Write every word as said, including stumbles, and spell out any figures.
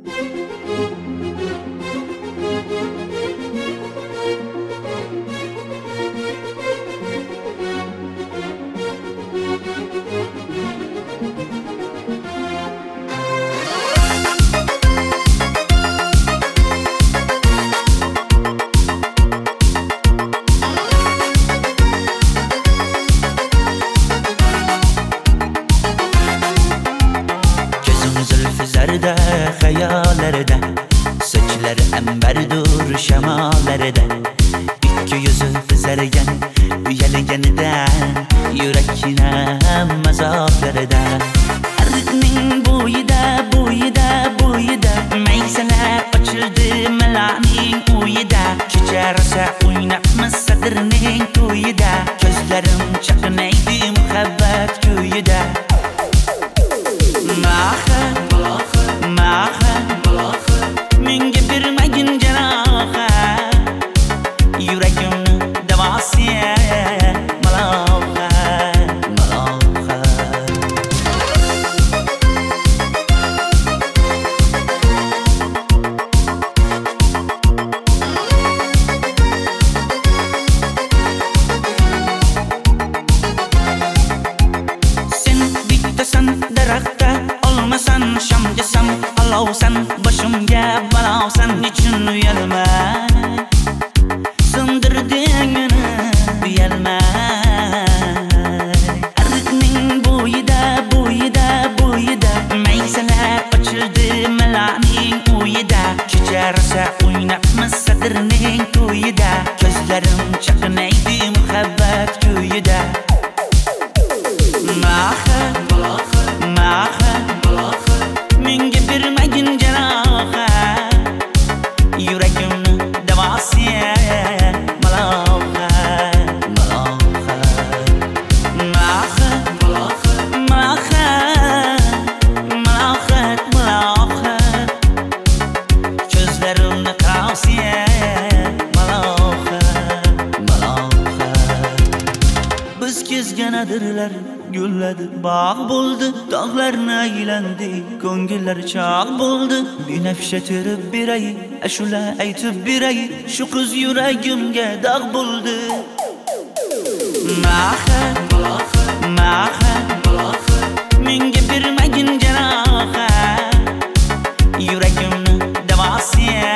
Zerde hayallarda, saçları emberdur şemalarda. İki yüzü kızargan, uyalganidan, yurakina mazoflarda. Arıqning bo'yida, bo'yida, bo'yida, maysalar ochildi malaning uyida. Kecharsa o'ynabmiz sadirning to'yida, ko'zlarim chaqnaydi muhabbat kuyida. Maha Maha, menga bermagin jaroha, yuragimni davosiya maloha, maloha. Sen bittasan daraxtda, olmasan shamgasan, alovsan boshimga balosan, nechun uyalmay sindirding meni uyalmay. Arıqning bo'yida, bo'yida, bo'yida, maysalar ochildi malaning uyida. Kecharsa o'ynabmiz sadirning to'yida, ko'zlarim chaqnaydi muhabbat kuyida. Maha Maha, menga bermagin jaroha, yuragimni davosiya maloha, maloha. Maha Maha, maloha, maloha, ko'zlarimni qarosiya maloha, maloha. Biz kezganadirlar gulladi, bog' bo'ldi, tog'larni aylandi, ko'ngillar chog' bo'ldi. Binafsha terib beray, ashula aytib beray, shu qiz yuragimga dog' bo'ldi. Maha Maha, menga bermagin jaroha, yuragimni davosiya